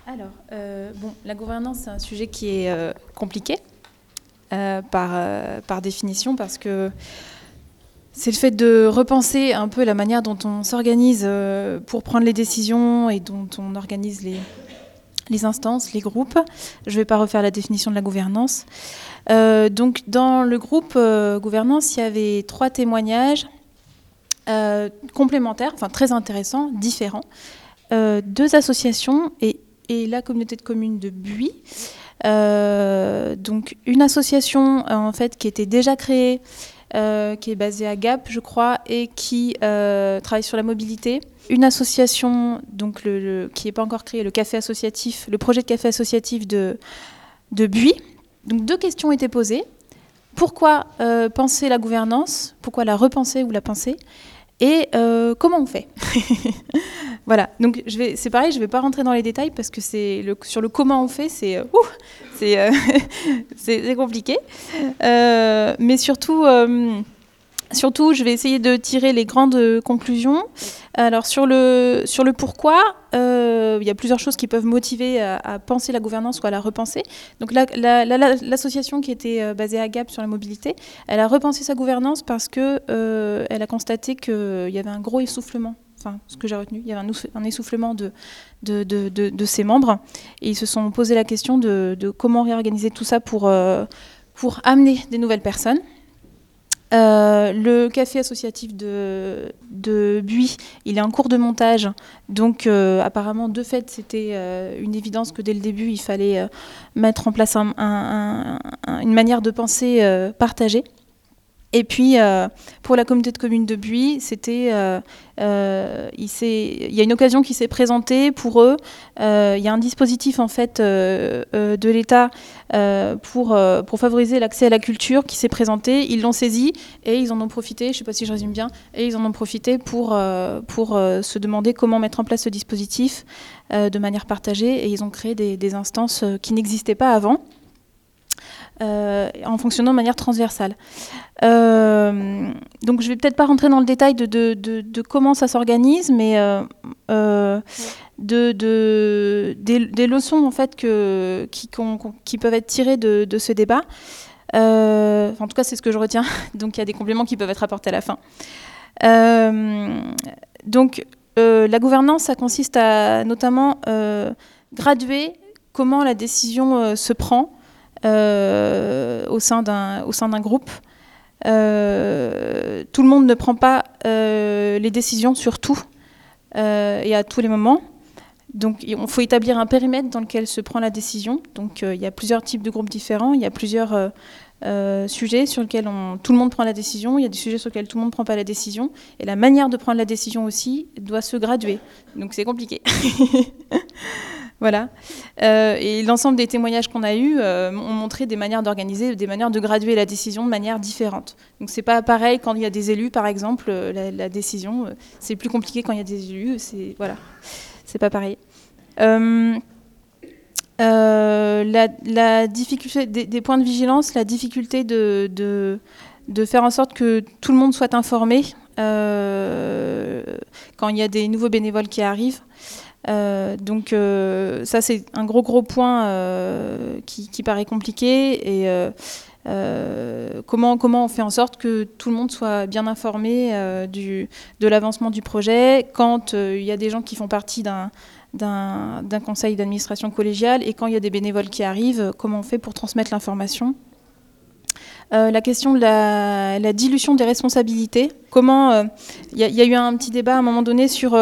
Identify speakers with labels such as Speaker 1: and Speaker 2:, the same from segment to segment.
Speaker 1: Alors, la gouvernance, c'est un sujet qui est compliqué par définition, parce que c'est le fait de repenser un peu la manière dont on s'organise pour prendre les décisions et dont on organise les instances, les groupes. Je ne vais pas refaire la définition de la gouvernance. Donc, dans le groupe gouvernance, il y avait 3 témoignages complémentaires, enfin très intéressants, différents. 2 associations et la communauté de communes de Buis. Donc une association en fait qui était déjà créée, qui est basée à Gap, je crois, et qui travaille sur la mobilité. Une association donc qui n'est pas encore créée, le café associatif, le projet de café associatif de Buis. Donc 2 questions étaient posées. Pourquoi penser la gouvernance ? Pourquoi la repenser ou la penser ? Et comment on fait ? Voilà, donc c'est pareil, je ne vais pas rentrer dans les détails parce que sur le comment on fait, c'est compliqué. Mais surtout, je vais essayer de tirer les grandes conclusions. Alors sur le pourquoi, il y a plusieurs choses qui peuvent motiver à penser la gouvernance ou à la repenser. Donc l'association qui était basée à Gap sur la mobilité, elle a repensé sa gouvernance parce que elle a constaté qu'il y avait un gros essoufflement. Enfin, ce que j'ai retenu, il y avait un essoufflement de ses membres. Et ils se sont posé la question de comment réorganiser tout ça pour amener des nouvelles personnes. Le café associatif de Buis, il est en cours de montage. Donc, apparemment, de fait, c'était une évidence que dès le début, il fallait mettre en place une manière de penser partagée. Et puis, pour la communauté de communes de Buis, il y a une occasion qui s'est présentée pour eux. Il y a un dispositif en fait de l'État pour favoriser l'accès à la culture qui s'est présenté. Ils l'ont saisi et ils en ont profité. Je ne sais pas si je résume bien. Et ils en ont profité pour se demander comment mettre en place ce dispositif de manière partagée. Et ils ont créé des instances qui n'existaient pas avant. En fonctionnant de manière transversale. Donc je ne vais peut-être pas rentrer dans le détail de comment ça s'organise, mais des leçons en fait qui peuvent être tirées de ce débat. En tout cas, c'est ce que je retiens. Donc il y a des compléments qui peuvent être apportés à la fin. Donc la gouvernance, ça consiste à notamment graduer comment la décision se prend au sein d'un groupe. Tout le monde ne prend pas les décisions sur tout et à tous les moments. Donc il faut établir un périmètre dans lequel se prend la décision. Donc il y a plusieurs types de groupes différents, il y a plusieurs sujets sur lesquels tout le monde prend la décision, il y a des sujets sur lesquels tout le monde ne prend pas la décision, et la manière de prendre la décision aussi doit se graduer. Donc c'est compliqué. Voilà. Et l'ensemble des témoignages qu'on a eus ont montré des manières d'organiser, des manières de graduer la décision de manière différente. Donc c'est pas pareil quand il y a des élus, par exemple, la décision, c'est plus compliqué quand il y a des élus, c'est pas pareil. La difficulté des points de vigilance, la difficulté de faire en sorte que tout le monde soit informé quand il y a des nouveaux bénévoles qui arrivent. Donc ça c'est un gros point qui paraît compliqué, et comment on fait en sorte que tout le monde soit bien informé de l'avancement du projet quand il y a des gens qui font partie d'un conseil d'administration collégial, et quand il y a des bénévoles qui arrivent, comment on fait pour transmettre l'information. La question de la dilution des responsabilités, comment il y a eu un petit débat à un moment donné sur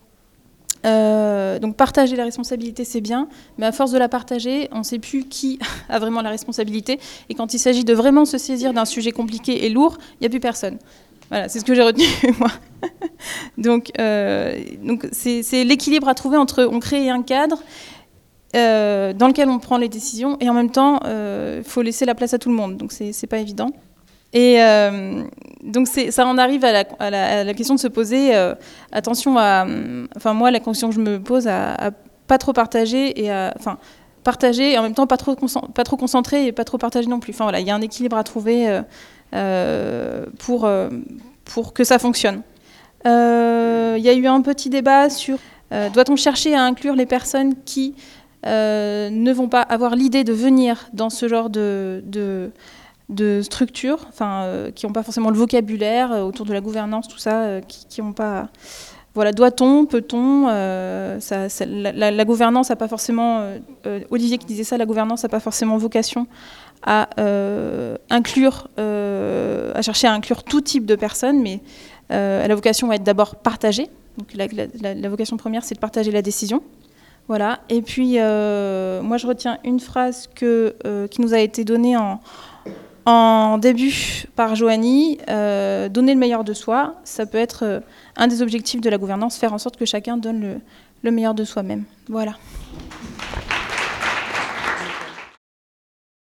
Speaker 1: donc partager la responsabilité, c'est bien, mais à force de la partager, on ne sait plus qui a vraiment la responsabilité, et quand il s'agit de vraiment se saisir d'un sujet compliqué et lourd, il n'y a plus personne. Voilà, c'est ce que j'ai retenu, moi. Donc c'est l'équilibre à trouver entre on crée un cadre dans lequel on prend les décisions, et en même temps, il faut laisser la place à tout le monde, donc c'est pas évident. Et donc ça en arrive à la question de se poser attention à... Enfin moi, la question que je me pose à pas trop partager, partager et en même temps pas trop concentré et pas trop partager non plus. Enfin voilà, il y a un équilibre à trouver pour que ça fonctionne. Il y a eu un petit débat sur doit-on chercher à inclure les personnes qui ne vont pas avoir l'idée de venir dans ce genre de structures, qui n'ont pas forcément le vocabulaire autour de la gouvernance, tout ça, qui n'ont pas... Voilà, doit-on, peut-on, la gouvernance n'a pas forcément, Olivier qui disait ça, la gouvernance n'a pas forcément vocation à chercher à inclure tout type de personnes, mais la vocation va être d'abord partagée. Donc la vocation première, c'est de partager la décision. Voilà. Et puis, moi, je retiens une phrase qui nous a été donnée en début par Joanie, donner le meilleur de soi, ça peut être un des objectifs de la gouvernance, faire en sorte que chacun donne le meilleur de soi-même. Voilà.